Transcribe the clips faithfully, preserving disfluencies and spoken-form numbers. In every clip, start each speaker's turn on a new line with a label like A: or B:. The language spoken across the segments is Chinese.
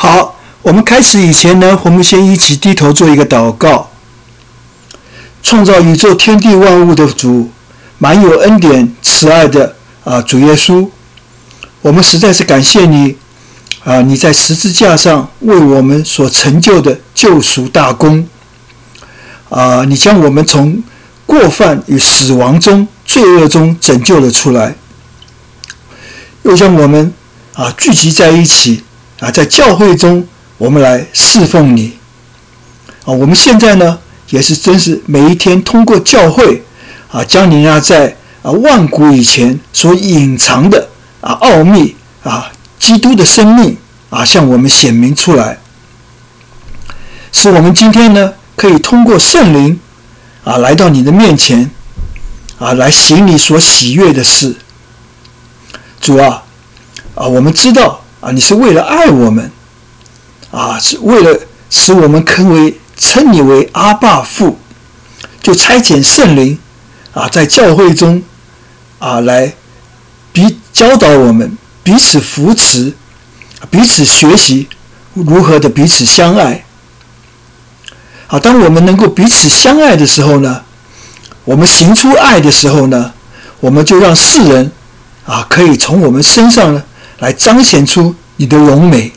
A: 好，我们开始以前呢，我们先一起低头做一个祷告。创造宇宙天地万物的主，满有恩典慈爱的啊主耶稣，我们实在是感谢你啊！你在十字架上为我们所成就的救赎大功啊！你将我们从过犯与死亡中、罪恶中拯救了出来，又将我们啊聚集在一起啊，在教会中我们来侍奉你啊！我们现在呢，也是真是每一天通过教会啊，将你那在啊万古以前所隐藏的啊奥秘啊基督的生命啊，向我们显明出来，使我们今天呢可以通过圣灵啊来到你的面前啊，来行你所喜悦的事。主啊啊，我们知道啊，你是为了爱我们啊，是为了使我们可为称你为阿爸父，就差遣圣灵啊，在教会中啊来彼教导我们，彼此扶持，彼此学习如何的彼此相爱。好，当我们能够彼此相爱的时候呢，我们行出爱的时候呢，我们就让世人啊可以从我们身上呢来彰显出你的荣美，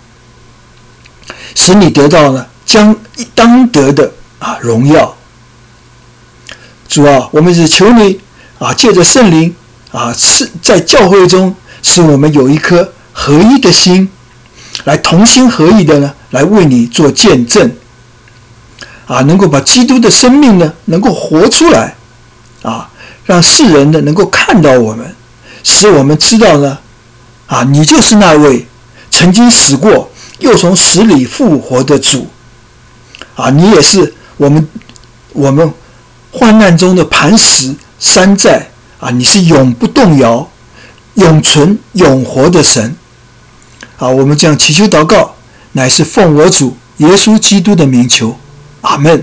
A: 使你得到呢将当得的啊荣耀。主啊，我们是求你啊，借着圣灵啊，是在教会中使我们有一颗合一的心，来同心合意的呢，来为你做见证啊，能够把基督的生命呢，能够活出来啊，让世人呢能够看到我们，使我们知道呢，啊，你就是那位曾经死过又从死里复活的主啊，你也是我们我们患难中的磐石山寨啊，你是永不动摇、永存永活的神啊！我们这样祈求祷告，乃是奉我主耶稣基督的名求，阿们。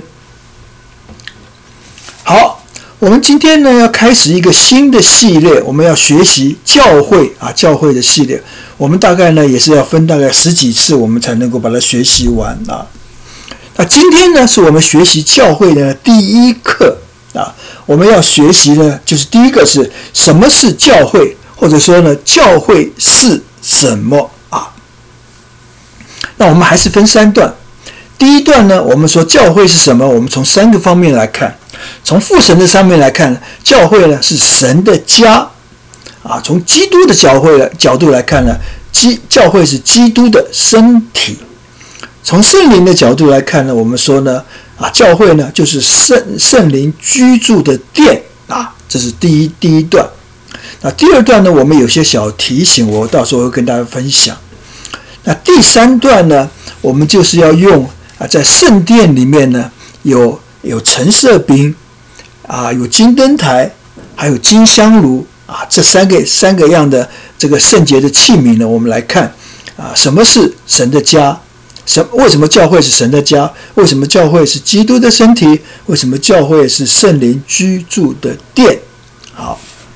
A: 好，我们今天呢要开始一个新的系列，我们要学习教会啊，教会的系列。我们大概呢也是要分大概十几次，我们才能够把它学习完啊。那今天呢是我们学习教会的第一课啊，我们要学习呢，就是第一个是什么是教会，或者说呢，教会是什么啊？那我们还是分三段。第一段呢，我们说教会是什么？我们从三个方面来看。从父神的上面来看，教会呢是神的家啊。从基督的教会的角度来看呢，基教会是基督的身体。从圣灵的角度来看呢，我们说呢，啊，教会呢就是圣圣灵居住的殿啊，这是第一第一段。那第二段呢，我们有些小提醒，我到时候会跟大家分享。那第三段呢，我们就是要用啊，在圣殿里面呢，有有陈设饼啊，有金灯台，还有金香炉啊，这三个三个样的这个圣洁的器皿呢，我们来看啊，什么是神的家？什为什么教会是神的家？为什么教会是基督的身体？为什么教会是圣灵居住的殿？好，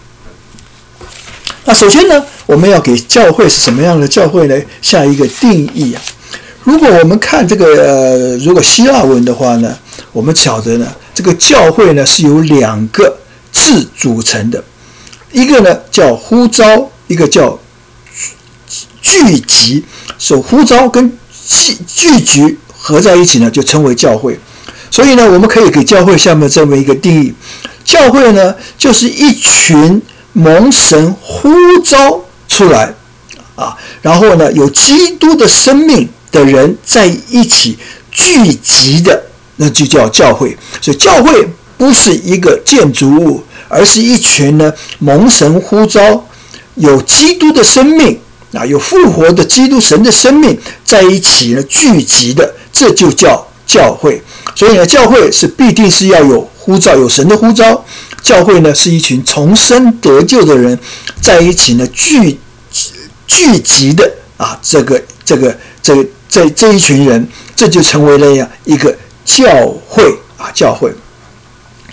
A: 那首先呢，我们要给教会是什么样的教会呢下一个定义啊。如果我们看这个呃，如果希腊文的话呢，我们晓得呢，这个教会呢是由两个字组成的，一个呢叫呼召，一个叫聚集。所呼召跟聚集合在一起呢，就称为教会。所以呢，我们可以给教会下面这么一个定义：教会呢，就是一群蒙神呼召出来啊，然后呢，有基督的生命的人在一起聚集的，那就叫教会。所以，教会不是一个建筑物，而是一群呢蒙神呼召、有基督的生命。啊，有复活的基督神的生命在一起呢聚集的，这就叫教会。所以呢，教会是必定是要有呼召，有神的呼召。教会呢是一群重生得救的人在一起呢聚聚集的啊，这个这个这这这一群人，这就成为了一个教会啊，教会。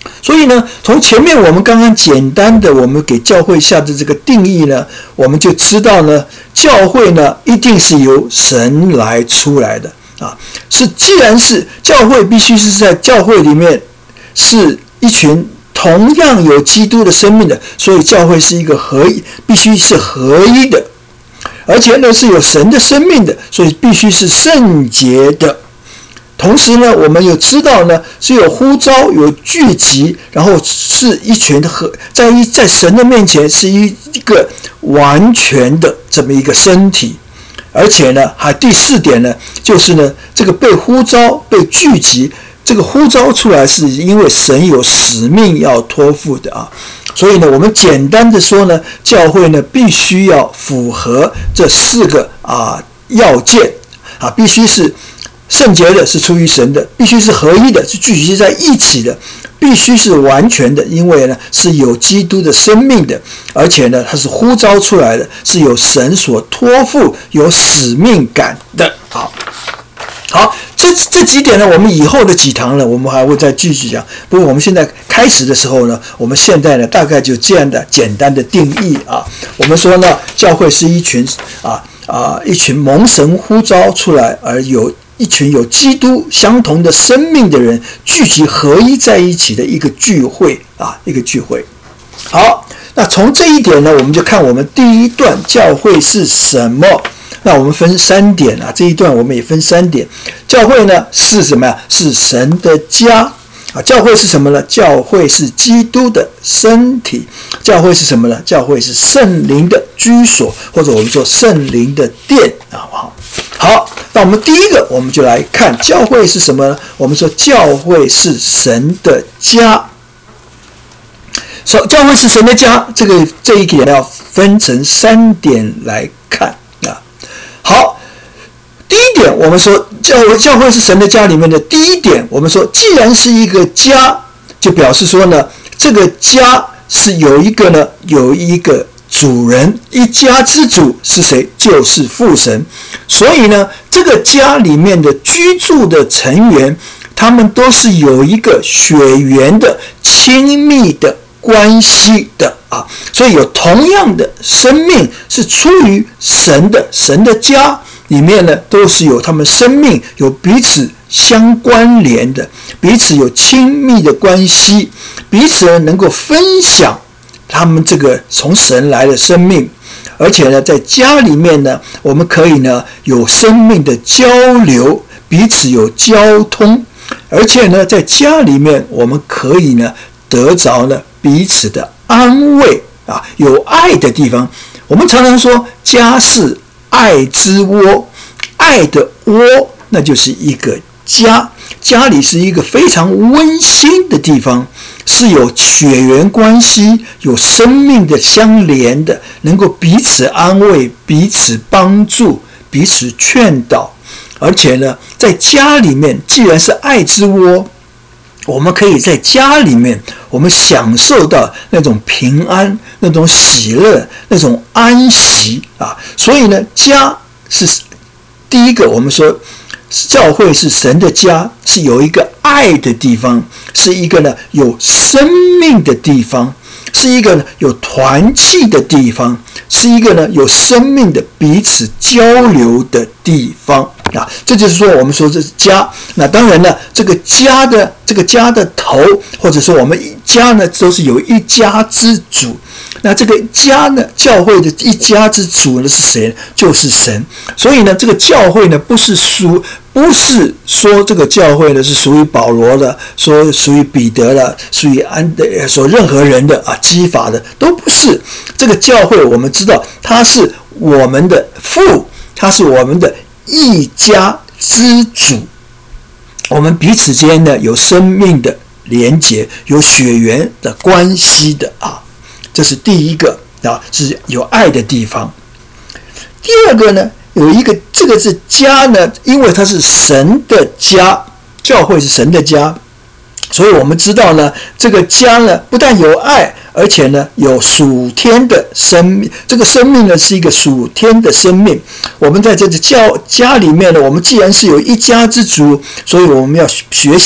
A: 所以呢，从前面我们刚刚简单的我们给教会下的这个定义呢，我们就知道呢，教会呢一定是由神来出来的啊。是，既然是教会，必须是在教会里面是一群同样有基督的生命的，所以教会是一个合一，必须是合一的，而且呢是有神的生命的，所以必须是圣洁的。同时呢，我们又知道呢，是有呼召、有聚集，然后是一群的合，在一在神的面前是一一个完全的这么一个身体。而且呢，还第四点呢，就是呢，这个被呼召、被聚集，这个呼召出来是因为神有使命要托付的啊。所以呢，我们简单的说呢，教会呢必须要符合这四个啊要件啊，必须是圣洁的，是出于神的；必须是合一的，是聚集在一起的；必须是完全的，因为呢是有基督的生命的，而且呢它是呼召出来的，是有神所托付、有使命感的。好，好，这这几点呢，我们以后的几堂呢，我们还会再继续讲。不过我们现在开始的时候呢，我们现在呢大概就这样的简单的定义啊。我们说呢，教会是一群啊啊一群蒙神呼召出来而有。一群有基督相同的生命的人聚集合一在一起的一个聚会啊，一个聚会。好，那从这一点呢，我们就看我们第一段教会是什么。那我们分三点啊，这一段我们也分三点。教会呢是什么呀？是神的家啊。教会是什么呢？教会是基督的身体。教会是什么呢？教会是圣灵的居所，或者我们说圣灵的殿啊。好。好，那我们第一个，我们就来看教会是什么呢？我们说教会是神的家。说教会是神的家，这个这一点要分成三点来看啊。好，第一点，我们说教会教会是神的家里面的第一点，我们说既然是一个家，就表示说呢，这个家是有一个呢，有一个。主人，一家之主是谁？就是父神。所以呢，这个家里面的居住的成员，他们都是有一个血缘的亲密的关系的啊。所以有同样的生命是出于神的，神的家里面呢，都是有他们生命有彼此相关联的，彼此有亲密的关系，彼此呢能够分享。他们这个从神来的生命，而且呢，在家里面呢，我们可以呢有生命的交流，彼此有交通，而且呢，在家里面我们可以呢得着呢彼此的安慰啊，有爱的地方。我们常常说家是爱之窝，爱的窝那就是一个家，家里是一个非常温馨的地方。是有血缘关系、有生命的相连的，能够彼此安慰、彼此帮助、彼此劝导。而且呢，在家里面，既然是爱之窝，我们可以在家里面，我们享受到那种平安、那种喜乐、那种安息啊。所以呢，家是第一个，我们说。教会是神的家，是有一个爱的地方，是一个呢有生命的地方，是一个呢有团契的地方，是一个呢有生命的彼此交流的地方啊。这就是说，我们说这是家。那当然呢，这个家的这个家的头，或者说我们家呢，都是有一家之主。那这个家呢，教会的一家之主呢是谁？就是神。所以呢，这个教会呢，不是属，不是说这个教会呢是属于保罗的，说属于彼得的，属于安的，说任何人的啊，基法的都不是。这个教会我们知道，它是我们的父，它是我们的一家之主。我们彼此间呢有生命的连结，有血缘的关系的啊。这是第一个啊，是有爱的地方。第二个呢，有一个这个是家呢，因为它是神的家，教会是神的家，所以我们知道呢，这个家呢不但有爱，而且呢有属天的生命。这个生命呢是一个属天的生命。我们在这个教家里面呢，我们既然是有一家之主，所以我们要学习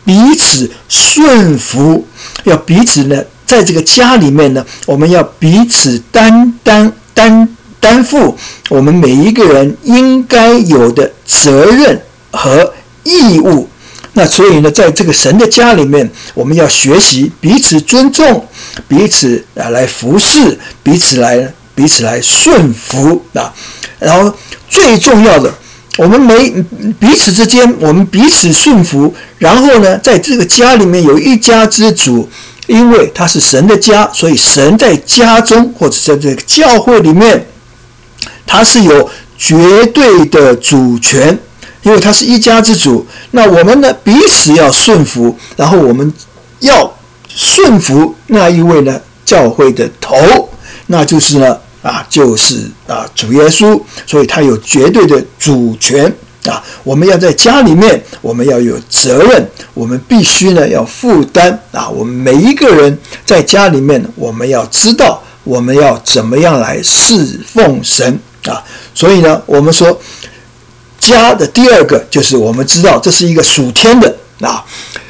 A: 彼此顺服，要彼此呢，在这个家里面呢，我们要彼此担当担担负我们每一个人应该有的责任和义务。那所以呢，在这个神的家里面，我们要学习彼此尊重，彼此啊来服侍，彼此来彼此来顺服啊。然后最重要的，我们每彼此之间，我们彼此顺服。然后呢，在这个家里面有一家之主，因为他是神的家，所以神在家中或者在这个教会里面，他是有绝对的主权。因为他是一家之主，那我们呢彼此要顺服，然后我们要顺服那一位呢教会的头，那就是呢啊就是啊主耶稣，所以他有绝对的主权啊。我们要在家里面，我们要有责任，我们必须呢要负担啊。我们每一个人在家里面，我们要知道我们要怎么样来侍奉神啊。所以呢，我们说。家的第二个就是我们知道这是一个属天的啊，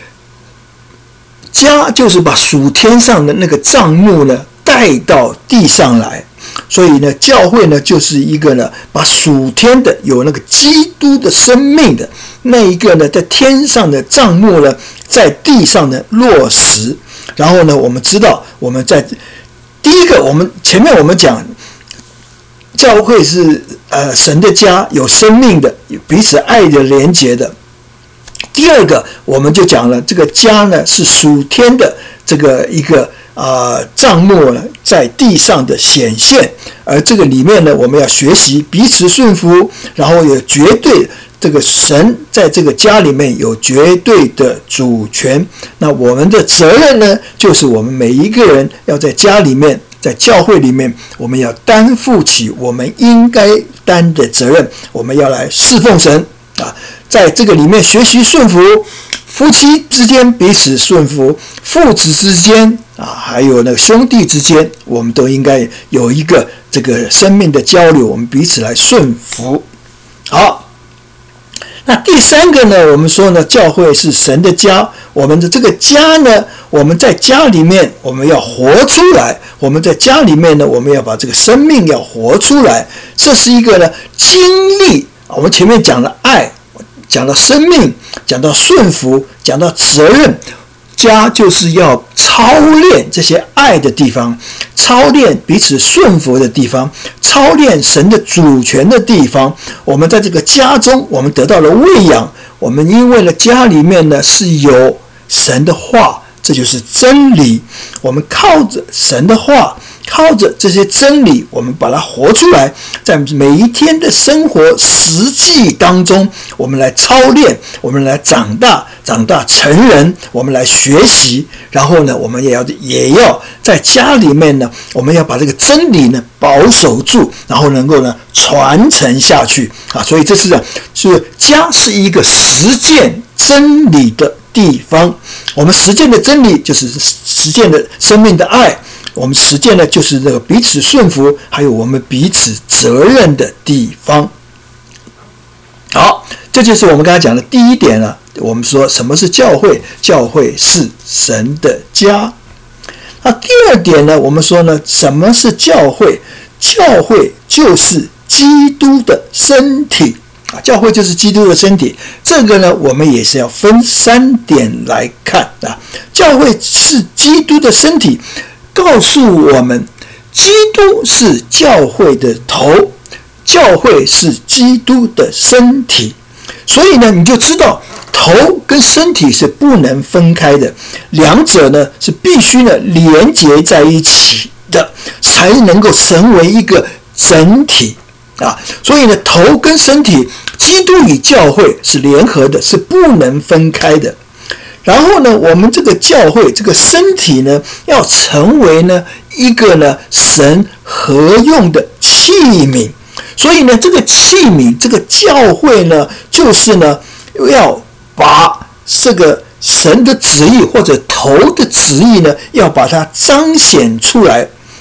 A: 家就是把属天上的那个账目呢带到地上来，所以呢，教会呢就是一个呢把属天的有那个基督的生命的那一个呢在天上的账目呢在地上的落实。然后呢，我们知道我们在第一个，我们前面我们讲。教会是呃神的家，有生命的，有彼此爱的连结的。第二个，我们就讲了，这个家呢是属天的这个一个啊、呃、账目呢在地上的显现，而这个里面呢，我们要学习彼此顺服，然后有绝对这个神在这个家里面有绝对的主权。那我们的责任呢，就是我们每一个人要在家里面。在教会里面，我们要担负起我们应该担的责任，我们要来侍奉神啊！在这个里面学习顺服，夫妻之间彼此顺服，父子之间啊，还有那个兄弟之间，我们都应该有一个这个生命的交流，我们彼此来顺服。好，那第三个呢，我们说呢，教会是神的家，我们的这个家呢，我们在家里面我们要活出来，我们在家里面呢，我们要把这个生命要活出来，这是一个呢经历。我们前面讲了爱，讲到生命，讲到顺服，讲到责任。家就是要操练这些爱的地方，操练彼此顺服的地方，操练神的主权的地方。我们在这个家中，我们得到了喂养。我们因为呢，家里面呢是有神的话，这就是真理。我们靠着神的话，靠着这些真理，我们把它活出来，在每一天的生活实际当中，我们来操练，我们来长大，长大成人，我们来学习。然后呢，我们也要也要在家里面呢，我们要把这个真理呢保守住，然后能够呢传承下去啊。所以这是这样，是家是一个实践真理的地方。我们实践的真理就是实践的生命的爱。我们实践的就是这个彼此顺服，还有我们彼此责任的地方。好，这就是我们刚才讲的第一点了。我们说什么是教会？教会是神的家。那第二点呢？我们说呢，什么是教会？教会就是基督的身体啊！教会就是基督的身体。这个呢，我们也是要分三点来看啊。教会是基督的身体。告诉我们，基督是教会的头，教会是基督的身体。所以呢，你就知道头跟身体是不能分开的，两者呢是必须呢连结在一起的，才能够成为一个整体啊。所以呢，头跟身体，基督与教会是联合的，是不能分开的。然后呢，我们这个教会这个身体呢，要成为呢一个呢神合用的器皿。所以呢，这个器皿，这个教会呢，就是呢要把这个神的旨意或者头的旨意呢，要把它彰显出来。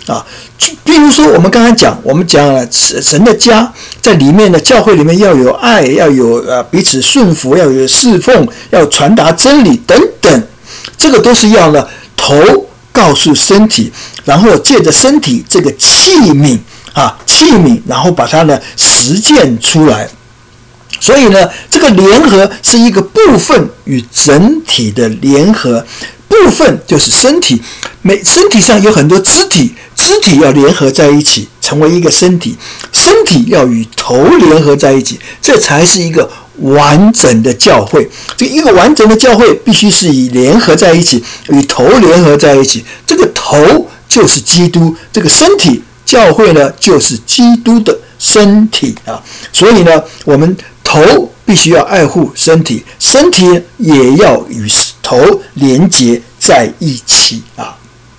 A: 啊。比如说我们刚才讲，我们讲了神的家在里面呢，教会里面要有爱，要有呃彼此顺服，要有侍奉，要传达真理等等，这个都是要呢头告诉身体，然后借着身体这个器皿啊器皿，然后把它呢实践出来。所以呢，这个联合是一个部分与整体的联合。部分就是身体，每身体上有很多肢体，肢体要联合在一起，成为一个身体。身体要与头联合在一起，这才是一个完整的教会。这一个完整的教会必须是以联合在一起，与头联合在一起。这个头就是基督，这个身体教会呢就是基督的身体啊。所以呢，我们头必须要爱护身体，身体也要与头连结在一起啊。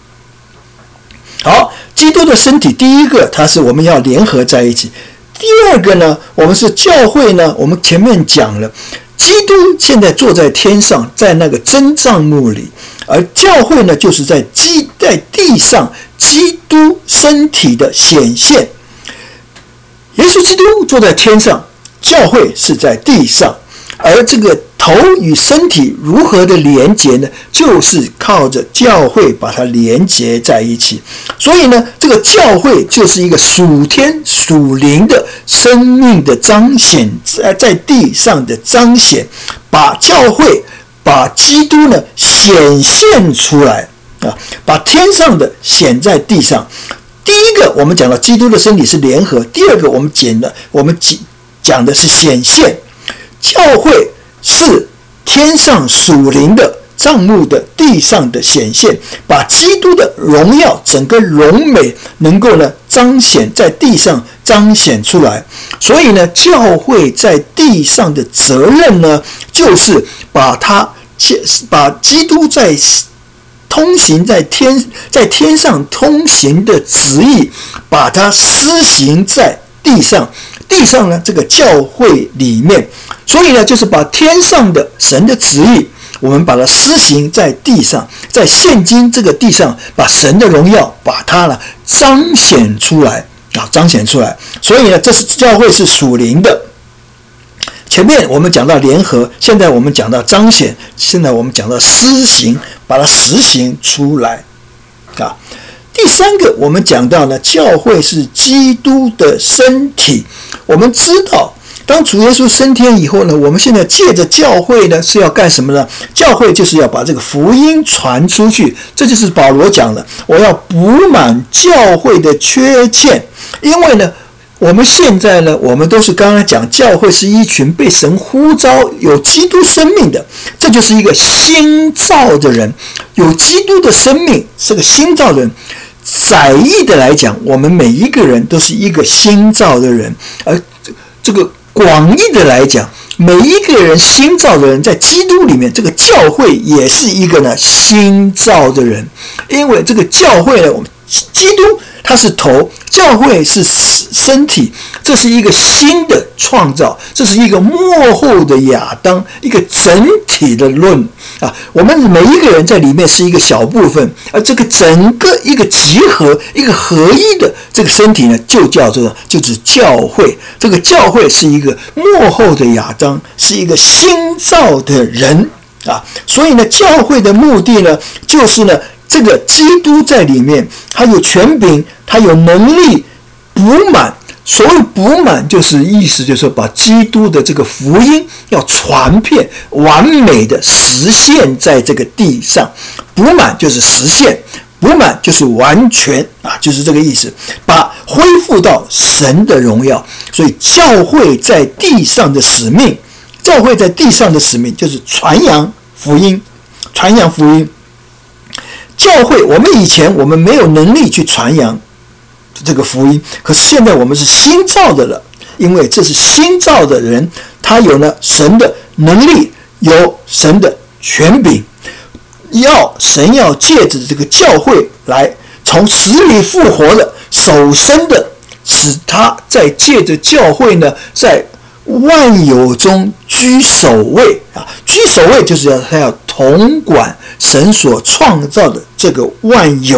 A: 好，基督的身体，第一个，它是我们要联合在一起；第二个呢，我们是教会呢，我们前面讲了，基督现在坐在天上，在那个真帐幕里，而教会呢，就是在基在地上，基督身体的显现。耶稣基督坐在天上，教会是在地上，而这个头与身体如何的连结呢？就是靠着教会把它连结在一起。所以呢，这个教会就是一个属天属灵的生命的彰显，在地上的彰显，把教会把基督呢显现出来啊，把天上的显在地上。第一个我们讲到基督的身体是联合，第二个我们讲的我们讲的是显现。教会是天上属灵的帐幕的地上的显现，把基督的荣耀整个荣美能够呢彰显在地上彰显出来。所以呢，教会在地上的责任呢，就是把它把基督在通行在天在天上通行的旨意，把它施行在地上。地上呢，这个教会里面，所以呢，就是把天上的神的旨意，我们把它施行在地上，在现今这个地上，把神的荣耀，把它呢彰显出来啊，彰显出来。所以呢，这是教会是属灵的。前面我们讲到联合，现在我们讲到彰显，现在我们讲到施行，把它实行出来啊。第三个，我们讲到呢，教会是基督的身体。我们知道，当主耶稣升天以后呢，我们现在借着教会呢是要干什么呢？教会就是要把这个福音传出去。这就是保罗讲的，我要补满教会的缺欠。因为呢，我们现在呢，我们都是刚刚讲，教会是一群被神呼召有基督生命的，这就是一个新造的人，有基督的生命，是个新造的人。窄义的来讲，我们每一个人都是一个新造的人，而这个广义的来讲，每一个人新造的人在基督里面，这个教会也是一个呢新造的人。因为这个教会呢，我们基督它是头，教会是身体，这是一个新的创造，这是一个末后的亚当，一个整体的论啊。我们每一个人在里面是一个小部分，而这个整个一个集合、一个合一的这个身体呢，就叫做就是教会。这个教会是一个末后的亚当，是一个新造的人啊。所以呢，教会的目的呢，就是呢。这个基督在里面，他有权柄，他有能力补满。所谓补满，就是意思就是说，把基督的这个福音要传遍，完美的实现在这个地上。补满就是实现，补满就是完全啊，就是这个意思，把恢复到神的荣耀。所以教会在地上的使命，教会在地上的使命就是传扬福音，传扬福音。教会，我们以前我们没有能力去传扬这个福音，可是现在我们是新造的了，因为这是新造的人，他有了神的能力，有神的权柄，要神要借着这个教会来从死里复活的首生的，使他在借着教会呢，在万有中居首位啊，居首位就是要他要统管神所创造的这个万有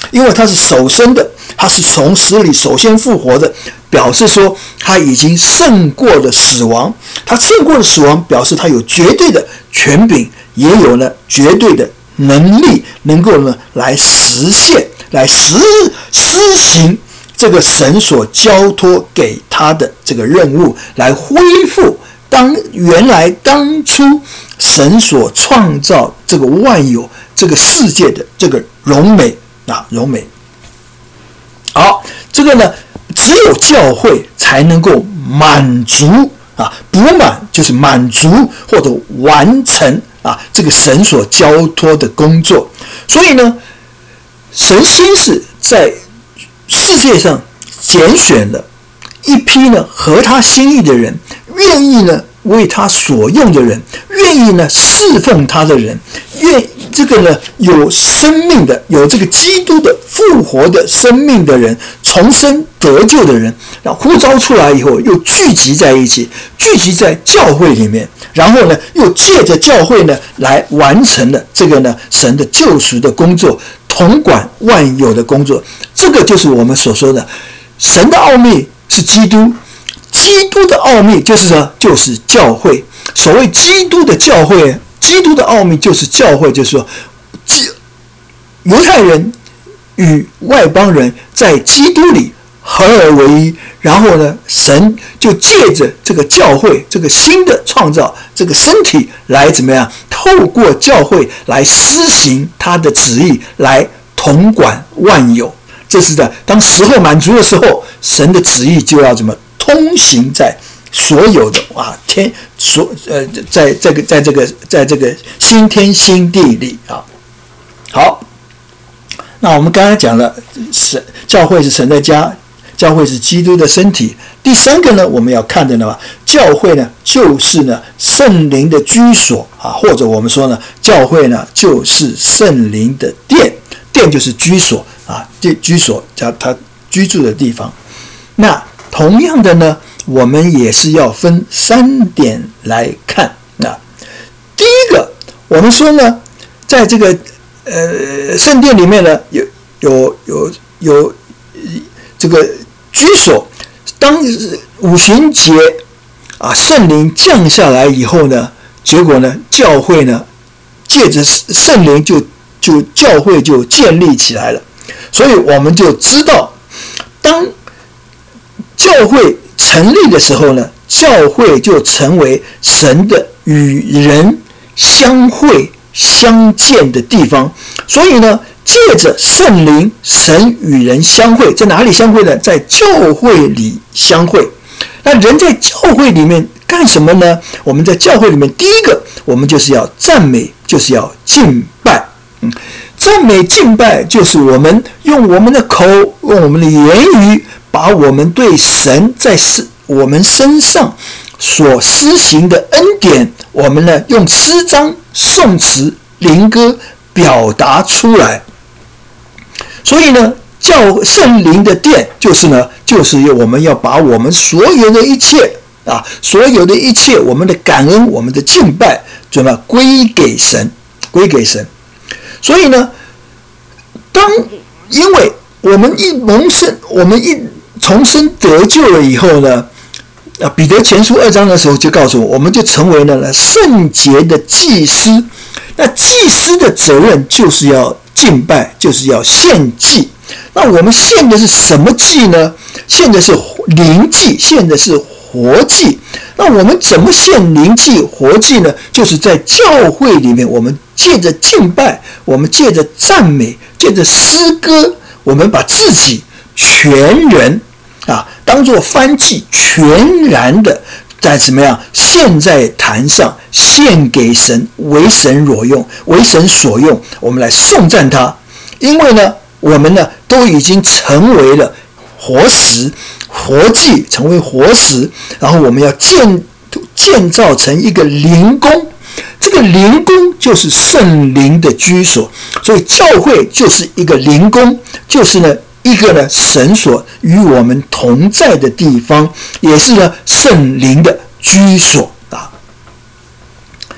A: 因为他是首生的，他是从死里首先复活的，表示说他已经胜过了死亡。他胜过了死亡，表示他有绝对的权柄，也有了绝对的能力，能够呢来实现、来实施行这个神所交托给他的这个任务，来恢复当原来当初神所创造这个万有、这个世界的这个荣美啊，荣美。好，这个呢，只有教会才能够满足啊，补满就是满足或者完成啊，这个神所交托的工作。所以呢，神先是在世界上拣选了一批呢合他心意的人，愿意呢为他所用的人，愿意呢侍奉他的人，愿这个呢有生命的、有这个基督的复活的生命的人，重生得救的人，然后呼召出来以后，又聚集在一起，聚集在教会里面，然后呢又借着教会呢来完成了这个呢神的救赎的工作，统管万有的工作。这个就是我们所说的神的奥秘是基督，基督的奥秘就是说就是教会。所谓基督的教会，基督的奥秘就是教会，就是说犹太人与外邦人在基督里合而为一，然后呢神就借着这个教会，这个新的创造，这个身体来怎么样，透过教会来施行他的旨意，来统管万有。这是在当时候满足的时候，神的旨意就要怎么通行在所有的啊天所呃在这个在这个在这个新天新地里啊。好，那我们刚才讲了，神教会是神的家，教会是基督的身体。第三个呢，我们要看的呢，教会呢就是呢圣灵的居所啊，或者我们说呢，教会呢就是圣灵的殿，殿就是居所啊，居所叫他居住的地方。那同样的呢，我们也是要分三点来看啊。第一个，我们说呢，在这个呃圣殿里面呢，有有有有这个居所。当五旬节啊，圣灵降下来以后呢，结果呢，教会呢，借着圣灵就就教会就建立起来了。所以我们就知道，当教会成立的时候呢，教会就成为神的与人相会相见的地方。所以呢，借着圣灵，神与人相会，在哪里相会呢？在教会里相会。那人在教会里面干什么呢？我们在教会里面，第一个，我们就是要赞美，就是要敬拜。嗯，赞美敬拜就是我们用我们的口，用我们的言语，把我们对神在我们身上所施行的恩典，我们呢用诗章、颂词、灵歌表达出来。所以呢，教圣灵的殿就是呢，就是我们要把我们所有的一切啊，所有的一切，我们的感恩、我们的敬拜，怎么归给神？归给神。所以呢，当因为我们一蒙生，我们一重生得救了以后呢，啊，彼得前书二章的时候就告诉我，我们就成为了圣洁的祭司。那祭司的责任就是要敬拜，就是要献祭。那我们献的是什么祭呢？献的是灵祭，献的是活祭。那我们怎么献灵祭、活祭呢？就是在教会里面，我们借着敬拜，我们借着赞美，借着诗歌，我们把自己全人啊当作燔祭，全然的在怎么样献在坛上，献给神，为神所用，为神所用，我们来颂赞他。因为呢，我们呢都已经成为了活石、活祭，成为活石，然后我们要建建造成一个灵宫。这个灵宫就是圣灵的居所，所以教会就是一个灵宫，就是呢一个呢神所与我们同在的地方，也是呢圣灵的居所啊。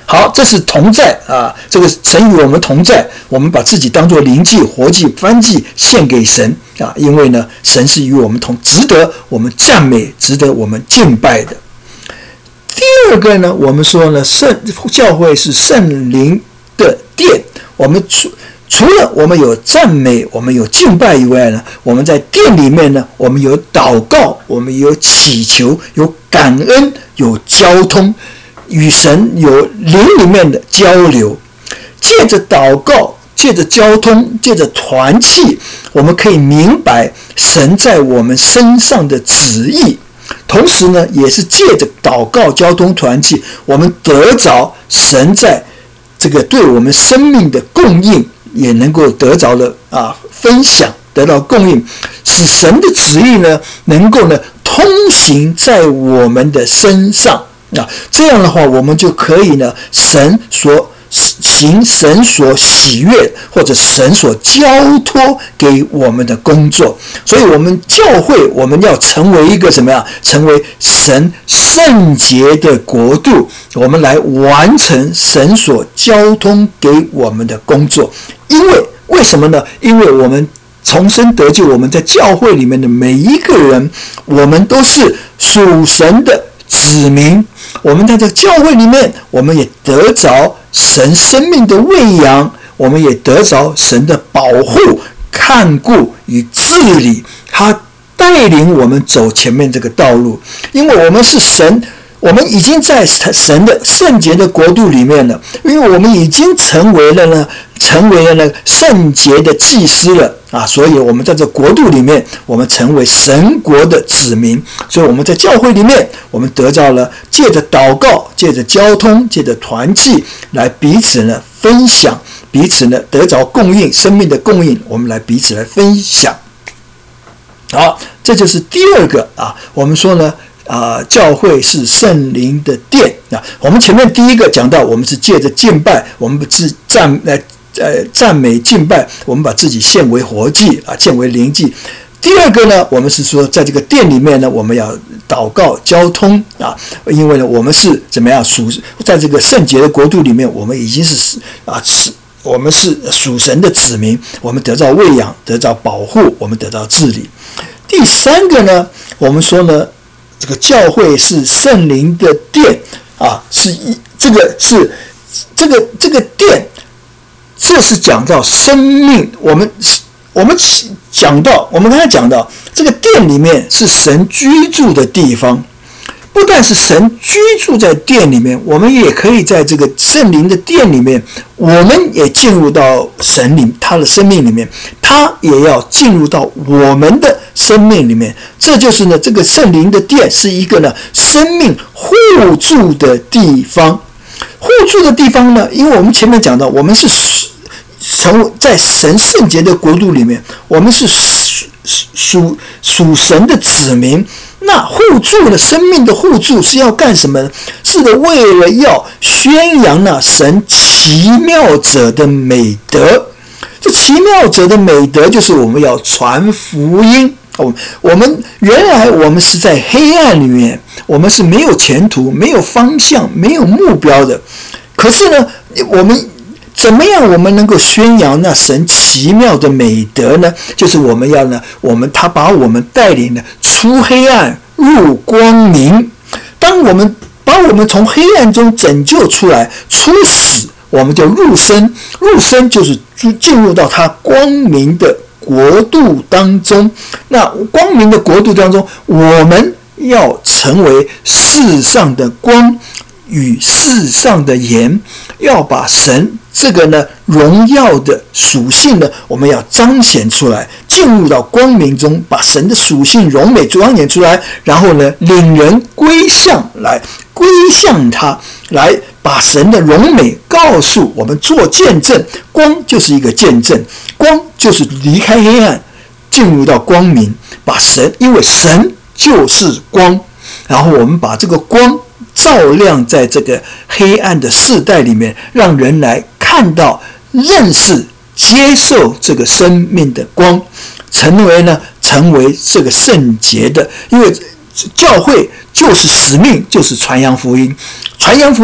A: 好，这是同在啊，这个神与我们同在，我们把自己当作灵祭、活祭、燔祭献给神啊，因为呢，神是与我们同，值得我们赞美，值得我们敬拜的。第二个呢，我们说呢，圣教会是圣灵的殿，我们除除了我们有赞美，我们有敬拜以外呢，我们在殿里面呢，我们有祷告，我们有祈求，有感恩，有交通，与神有灵里面的交流。借着祷告，借着交通，借着团契，我们可以明白神在我们身上的旨意。同时呢，也是借着祷告、交通、团契，我们得着神在这个对我们生命的供应，也能够得着了啊分享，得到供应，使神的旨意呢能够呢通行在我们的身上啊。这样的话，我们就可以呢神所行神所喜悦或者神所交托给我们的工作。所以我们教会我们要成为一个什么样？成为神圣洁的国度，我们来完成神所交通给我们的工作。因为为什么呢？因为我们重生得救，我们在教会里面的每一个人，我们都是属神的子民。我们在这个教会里面，我们也得着神生命的喂养，我们也得着神的保护、看顾与治理，他带领我们走前面这个道路。因为我们是神，我们已经在神的圣洁的国度里面了，因为我们已经成为了呢，成为了呢圣洁的祭司了啊！所以我们在这国度里面，我们成为神国的子民。所以我们在教会里面，我们得到了借着祷告、借着交通、借着团契，来彼此呢分享，彼此呢得着供应，生命的供应，我们来彼此来分享。好，这就是第二个啊，我们说呢。啊、呃，教会是圣灵的殿啊。我们前面第一个讲到，我们是借着敬拜，我们自赞呃呃赞美敬拜，我们把自己献为活祭啊，献为灵祭。第二个呢，我们是说在这个殿里面呢，我们要祷告交通啊，因为呢，我们是怎么样属在这个圣洁的国度里面，我们已经是啊是。我们是属神的子民，我们得到喂养，得到保护，我们得到治理。第三个呢，我们说呢。这个教会是圣灵的殿啊，是一这个是这个这个殿，这是讲到生命。我们我们讲到，我们刚才讲到，这个殿里面是神居住的地方。不但是神居住在殿里面，我们也可以在这个圣灵的殿里面，我们也进入到神里他的生命里面，他也要进入到我们的生命里面。这就是呢，这个圣灵的殿是一个呢生命互助的地方。互助的地方呢，因为我们前面讲到，我们是成在神圣洁的国度里面，我们是属属属神的子民。那互助的生命的互助是要干什么呢？是的，为了要宣扬那神奇妙者的美德。这奇妙者的美德就是我们要传福音。我们原来我们是在黑暗里面，我们是没有前途、没有方向、没有目标的。可是呢，我们怎么样我们能够宣扬那神奇妙的美德呢？就是我们要呢，我们他把我们带领呢出黑暗入光明。当我们把我们从黑暗中拯救出来，出死我们就入生，入生就是进入到他光明的国度当中。那光明的国度当中，我们要成为世上的光与世上的盐，要把神这个呢荣耀的属性呢，我们要彰显出来，进入到光明中，把神的属性荣美彰显出来，然后呢领人归向来，归向他，来把神的荣美告诉我们，做见证。光就是一个见证，光就是离开黑暗，进入到光明，把神，因为神就是光，然后我们把这个光照亮在这个黑暗的世代里面，让人来看到、认识、接受这个生命的光，成为呢，成为这个圣洁的。因为教会就是使命，就是传扬福音。传扬福音，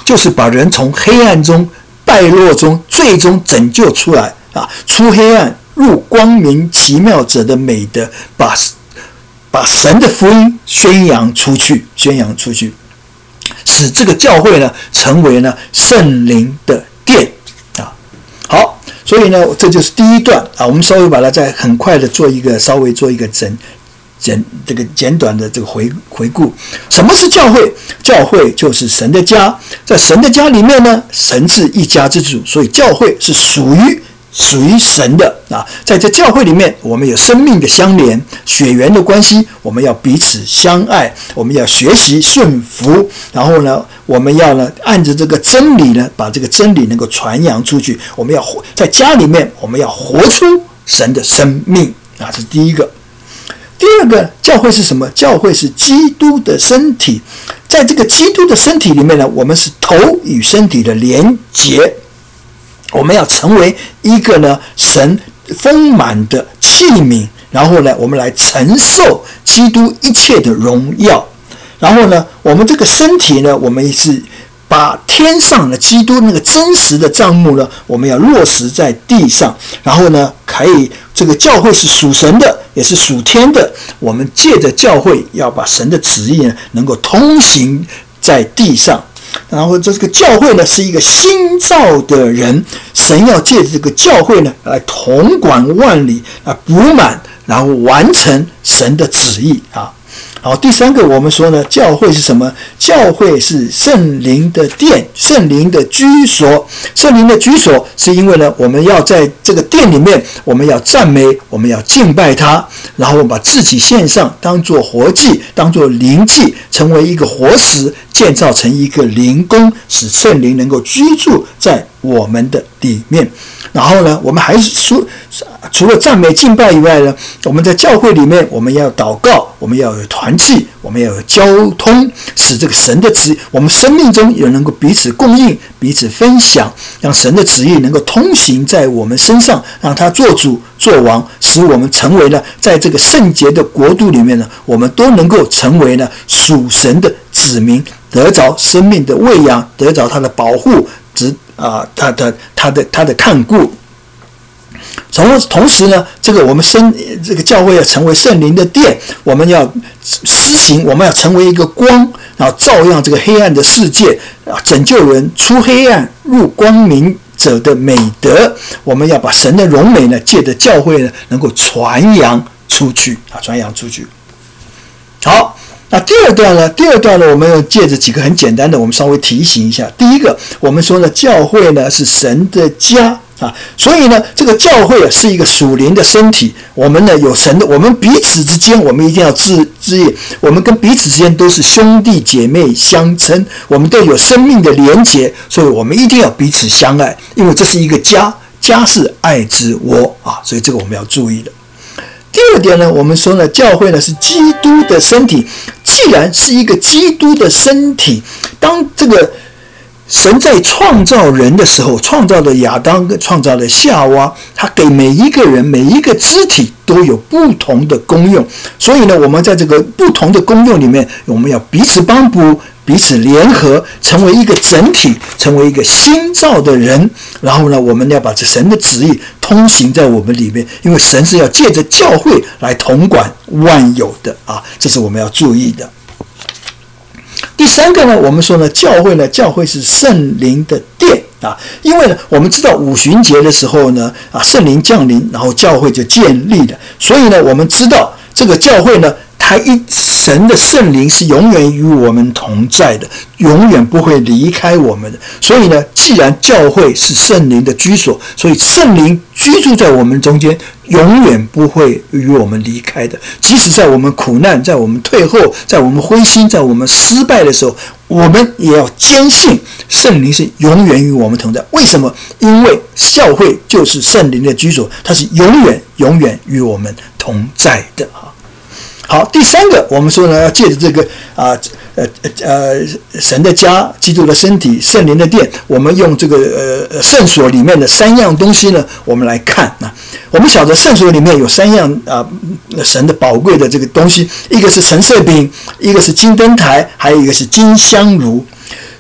A: 就是把人从黑暗中、败落中最终拯救出来啊，出黑暗入光明奇妙者的美德，把把神的福音宣扬出去，宣扬出去，使这个教会呢成为呢圣灵的殿啊。好，所以呢这就是第一段啊，我们稍微把它再很快的做一个稍微做一个整简这个简短的这个回回顾。什么是教会？教会就是神的家，在神的家里面呢，神是一家之主，所以教会是属于属于神的啊。在这教会里面，我们有生命的相连、血缘的关系，我们要彼此相爱，我们要学习顺服，然后呢，我们要呢按着这个真理呢，把这个真理能够传扬出去。我们要活在家里面，我们要活出神的生命啊，这是第一个。第二个，教会是什么？教会是基督的身体，在这个基督的身体里面呢，我们是头与身体的连结，我们要成为一个呢神丰满的器皿，然后呢，我们来承受基督一切的荣耀。然后呢，我们这个身体呢，我们是把天上的基督那个真实的账目呢，我们要落实在地上，然后呢，可以这个教会是属神的，也是属天的。我们借着教会，要把神的旨意呢，能够通行在地上。然后这个教会呢，是一个新造的人，神要借着这个教会呢，来统管万里，来补满，然后完成神的旨意啊。好，第三个我们说呢，教会是什么？教会是圣灵的殿，圣灵的居所。圣灵的居所是因为呢，我们要在这个殿里面，我们要赞美，我们要敬拜他，然后我们把自己献上，当作活祭，当作灵祭，成为一个活石，建造成一个灵宫，使圣灵能够居住在我们的里面。然后呢，我们还是除除了赞美敬拜以外呢，我们在教会里面，我们要祷告，我们要有团契，我们要有交通，使这个神的旨意，我们生命中也能够彼此供应、彼此分享，让神的旨意能够通行在我们身上，让他做主做王，使我们成为了在这个圣洁的国度里面呢，我们都能够成为了属神的子民，得着生命的喂养，得着他的保护。指啊，他的他的他的看顾。同同时呢，这个我们圣这个教会要成为圣灵的殿，我们要施行，我们要成为一个光，然后照亮这个黑暗的世界，啊，拯救人出黑暗入光明者的美德。我们要把神的荣美呢，借着教会呢，能够传扬出去啊，传扬出去。好。那第二段呢？第二段呢，我们要借着几个很简单的，我们稍微提醒一下。第一个，我们说呢，教会呢是神的家啊，所以呢，这个教会啊是一个属灵的身体。我们呢有神的，我们彼此之间，我们一定要知知意，我们跟彼此之间都是兄弟姐妹相称，我们都有生命的连结，所以我们一定要彼此相爱，因为这是一个家，家是爱之窝啊，所以这个我们要注意的。第二点呢，我们说呢，教会呢是基督的身体。既然是一个基督的身体，当这个神在创造人的时候，创造的亚当跟创造的夏娃，他给每一个人每一个肢体都有不同的功用。所以呢，我们在这个不同的功用里面，我们要彼此帮补，彼此联合，成为一个整体，成为一个新造的人。然后呢，我们要把这神的旨意通行在我们里面，因为神是要借着教会来统管万有的啊，这是我们要注意的。第三个呢，我们说呢，教会呢，教会是圣灵的殿啊，因为呢，我们知道五旬节的时候呢，啊，圣灵降临，然后教会就建立了，所以呢，我们知道这个教会呢，它一神的圣灵是永远与我们同在的，永远不会离开我们的。所以呢，既然教会是圣灵的居所，所以圣灵居住在我们中间，永远不会与我们离开的。即使在我们苦难，在我们退后，在我们灰心，在我们失败的时候，我们也要坚信圣灵是永远与我们同在。为什么？因为教会就是圣灵的居所，它是永远永远与我们同在的啊。好，第三个，我们说呢，要借着这个啊呃呃神的家、基督的身体、圣灵的殿，我们用这个呃圣所里面的三样东西呢，我们来看啊。我们晓得圣所里面有三样啊神的宝贵的这个东西，一个是陈设饼，一个是金灯台，还有一个是金香炉。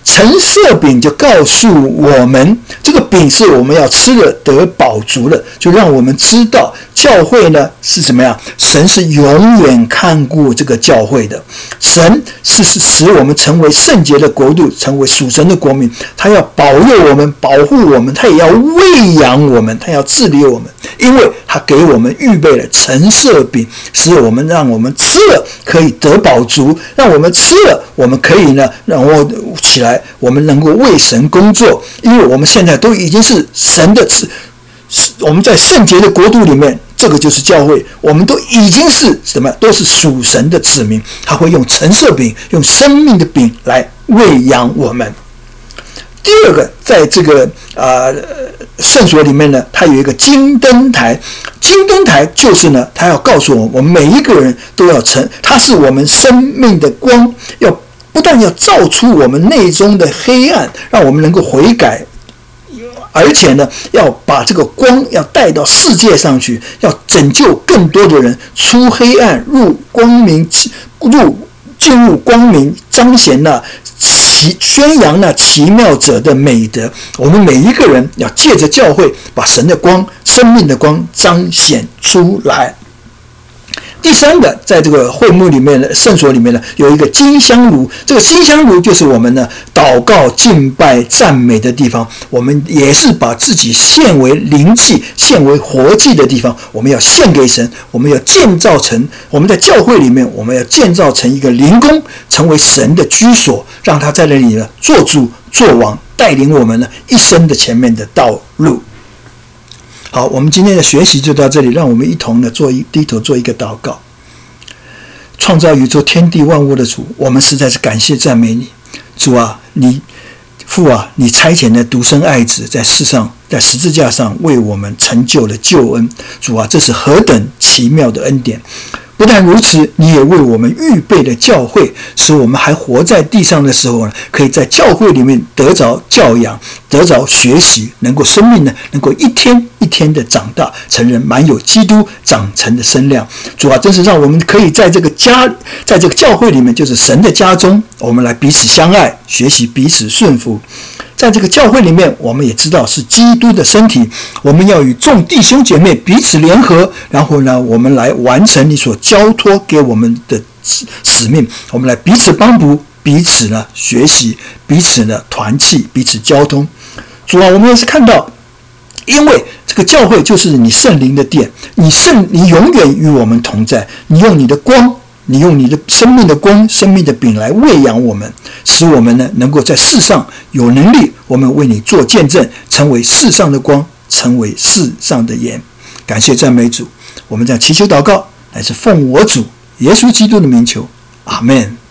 A: 陈设饼就告诉我们，这个饼是我们要吃的，得饱足的，就让我们知道教会呢是怎么样。神是永远看顾这个教会的，神是使我们成为圣洁的国度，成为属神的国民。他要保佑我们，保护我们，他也要喂养我们，他要治理我们，因为他给我们预备了陈设饼，使我们让我们吃了可以得饱足，让我们吃了我们可以呢，然后起来，我们能够为神工作，因为我们现在都已经是神的，我们在圣洁的国度里面，这个就是教会，我们都已经是什么？都是属神的子民。他会用陈设饼，用生命的饼来喂养我们。第二个，在这个啊、呃、圣所里面呢，它有一个金灯台。金灯台就是呢，它要告诉我们，我们每一个人都要成，它是我们生命的光，要不但要照出我们内中的黑暗，让我们能够悔改，而且呢，要把这个光要带到世界上去，要拯救更多的人出黑暗入光明，入进入光明，彰显那奇宣扬那奇妙者的美德。我们每一个人要借着教会，把神的光、生命的光彰显出来。第三个，在这个会幕里面的圣所里面呢，有一个金香炉。这个金香炉就是我们呢祷告、敬拜、赞美的地方。我们也是把自己献为灵祭、献为活祭的地方。我们要献给神，我们要建造成我们在教会里面，我们要建造成一个灵宫，成为神的居所，让他在那里呢做主、做王，带领我们呢一生的前面的道路。好，我们今天的学习就到这里，让我们一同呢做一低头做一个祷告。创造宇宙天地万物的主，我们实在是感谢赞美你，主啊，你父啊，你差遣的独生爱子在世上，在十字架上为我们成就了救恩。主啊，这是何等奇妙的恩典！不但如此，你也为我们预备了教会，使我们还活在地上的时候呢，可以在教会里面得着教养，得着学习，能够生命呢，能够一天一天的长大，成人满有基督长成的身量。主啊，真是让我们可以在这个家，在这个教会里面，就是神的家中，我们来彼此相爱，学习彼此顺服。在这个教会里面，我们也知道是基督的身体，我们要与众弟兄姐妹彼此联合，然后呢，我们来完成你所交托给我们的使命，我们来彼此帮扶，彼此呢学习，彼此呢团契，彼此交通。主啊，我们也是看到，因为这个教会就是你圣灵的殿，你圣你永远与我们同在，你用你的光，你用你的生命的光、生命的饼来喂养我们，使我们呢能够在世上有能力，我们为你做见证，成为世上的光，成为世上的盐。感谢赞美主，我们在祈求祷告，乃是奉我主耶稣基督的名求，阿们。